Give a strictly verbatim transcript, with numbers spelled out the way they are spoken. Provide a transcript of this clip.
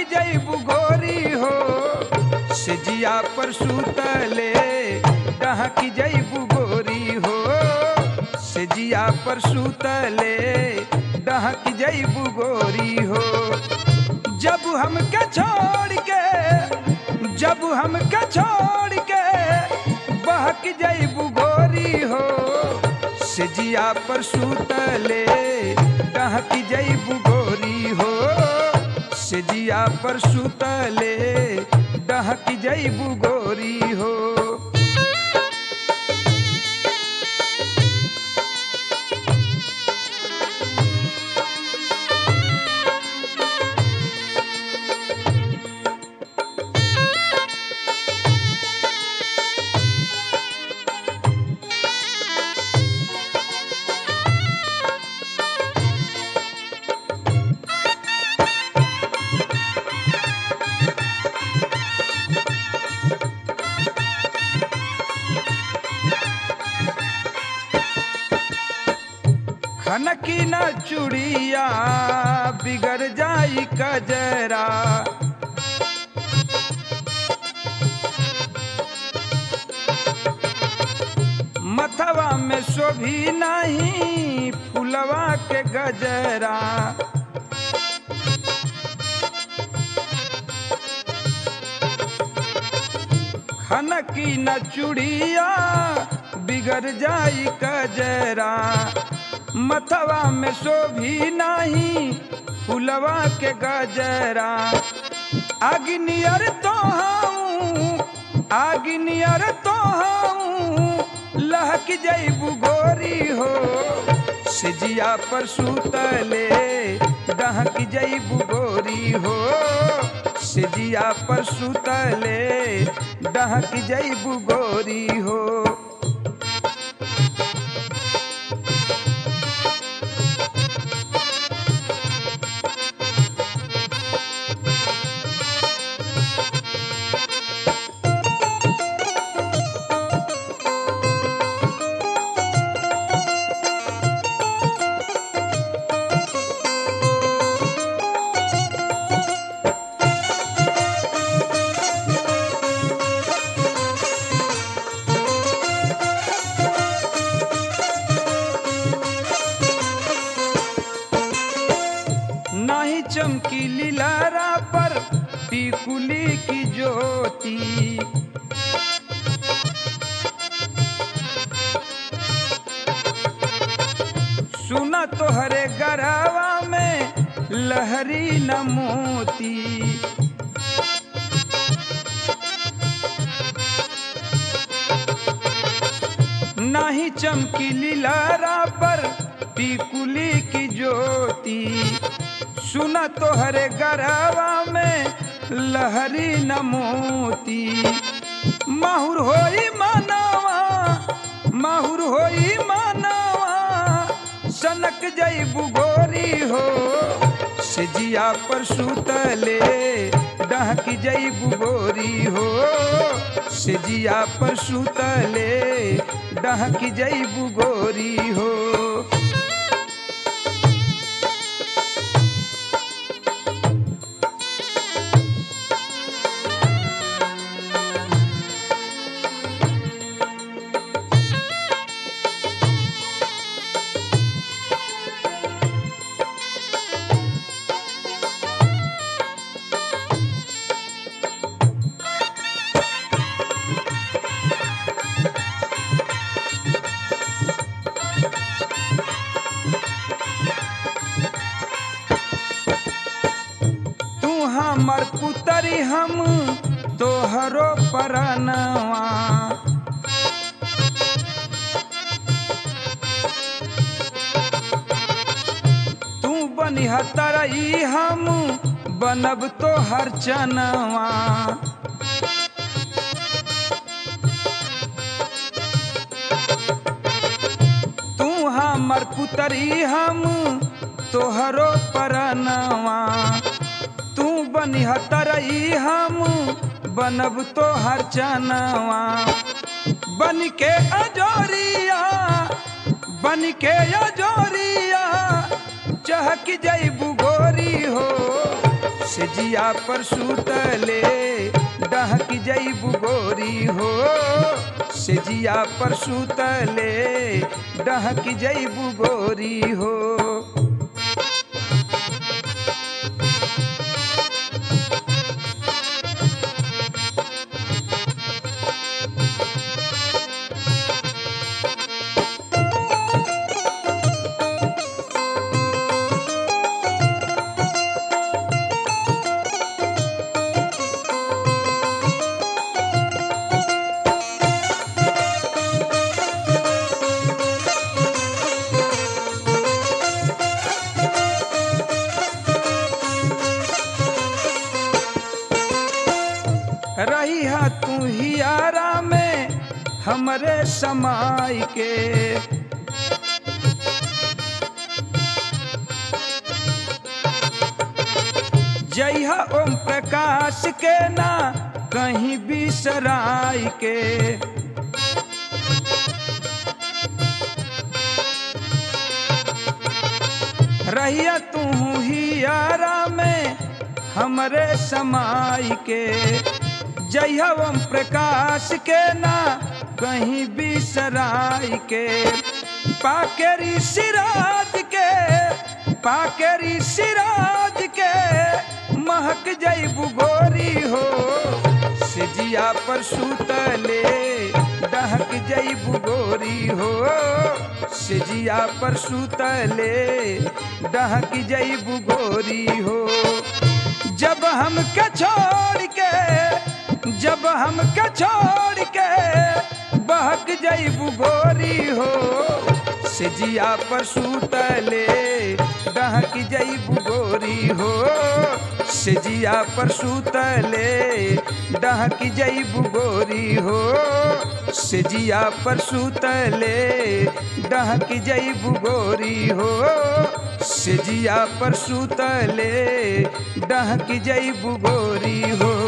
जईबू गोरी हो से जिया पर सूतले डहक जईबू गोरी हो से जिया पर सूतले डहक जईबू गोरी हो जब हमके छोड़ के जब हमके छोड़ के बहक जईबू गोरी हो से जिया पर सूतले डहक जईबू गोरी हो से जिया पर सूतले डहक जईबू गोरी हो खनकी न चूड़िया बिगड़ जाई कजरा मथवा में शोभी नहीं फुलवा के गजरा खनकी न चूड़िया बिगड़ जाई कजरा मथवा में शोभी नहीं फुलवा के गजरा अग्नियर तो हूँ अग्नियर तो हूँ लहक जईबू गोरी हो से जिया पर सूतले डहक जईबू गोरी हो से जिया पर सूतले डहक जईबू गोरी हो नहीं चमकी लीलारा पर टिकुली की ज्योति सुना तो हरे गरवा में लहरी न मोती नहीं चमकी लीलारा पर टिकुली की ज्योति सुना तो हरे गरवा में लहरी न मोती माहुर होई मानवा माहुर होई मानवा सनक जईबू गोरी हो से जिया पर सूतले डहक जईबू गोरी हो से जिया पर सूतले डहक जईबू गोरी हो हमर पुतरी हम तोहरो परनवा तू बनिह तरई हम बनब तोहर चनवा तू हमर पुतरी हम तोहरो परनवा तू बनिह तरई हम बनब तोहर चनवा बन के अजोरिया बन के अजोरिया चहक जईबू गोरी हो से जिया पर सूतले डहक जईबू गोरी हो से जिया पर सूतले डहक जईबू गोरी हो। रही है तू हियारा में हमरे समाई के जइहा ओम प्रकाश के ना कहीं बिसराई के रहिया तू हियारा में हमरे समाई के जइहा ओम प्रकाश के ना कहीं बिसराई के पाकेरी सिराज के पाकेरी सिराज के महक जईबू गोरी हो से जिया पर सूतले डहक जईबू गोरी हो से जिया पर सूतले डहक जईबू गोरी हो। जब हम के छोड़ के जब हम के छोड़ के बहक जईबू गोरी हो से जिया पर सूतले डहक जईबू गोरी हो से जिया पर सूतले डहक जईबू गोरी हो से जिया पर सूतले डहक जईबू गोरी हो से जिया पर सूतले डहक जईबू गोरी हो।